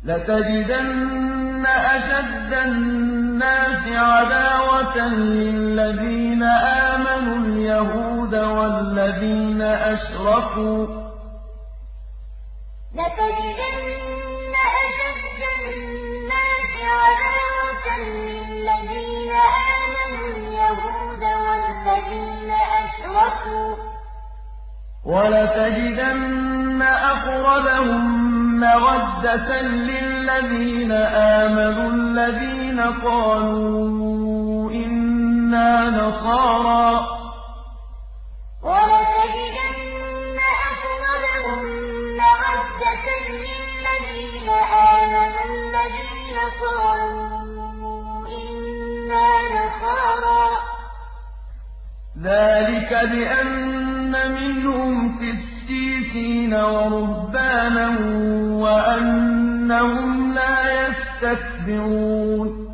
لَتَجِدَنَّ أَشَدَّ النَّاسِ عَدَاوَةً لِّلَّذِينَ آمَنُوا الْيَهُودَ وَالَّذِينَ أَشْرَكُوا ۖ وَلَتَجِدَنَّ أَقْرَبَهُم مَّوَدَّةً لِّلَّذِينَ آمَنُوا الَّذِينَ قَالُوا إِنَّا نَصَارَىٰ ۚ ذَٰلِكَ بِأَنَّ مِنْهُمْ قِسِّيسِينَ وَرُهْبَانًا وَأَنَّهُمْ لَا يَسْتَكْبِرُونَ